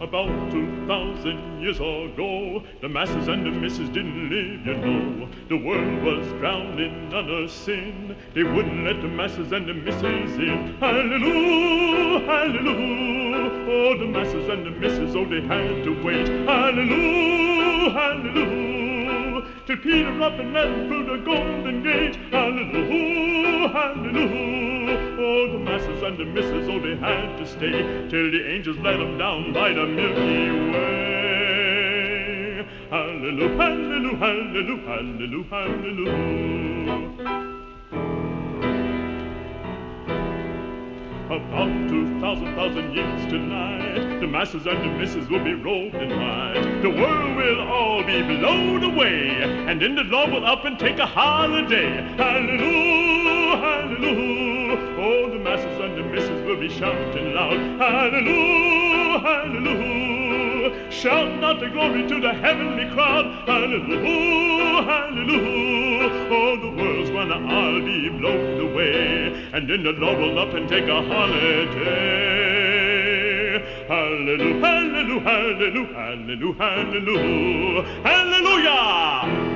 About 2,000 years ago, the masses and the misses didn't live, you know. The world was drowning under sin. They wouldn't let the masses and the misses in. Hallelujah, hallelujah. Oh, the masses and the misses, oh, they had to wait. Hallelujah, hallelujah. Till Peter up and led them through the golden gate. Hallelujah, hallelujah. Oh, the masses and the misses, oh, they had to stay till the angels let them down by the Milky Way. Hallelujah, hallelujah, hallelujah, hallelujah, hallelujah. About 2,000 years tonight, the masses and the misses will be robed in white. The world will all be blown away, and then the Lord will up and take a holiday. Hallelujah, hallelujah. Oh, the masses and the misses will be shouting loud. Hallelujah, hallelujah. Shouting out the glory to the heavenly crowd. Hallelujah, hallelujah. Oh, the world's gonna all be blown away, and then the Lord will up and take a holiday. Hallelujah, hallelujah, hallelujah, hallelujah, hallelujah. Hallelujah!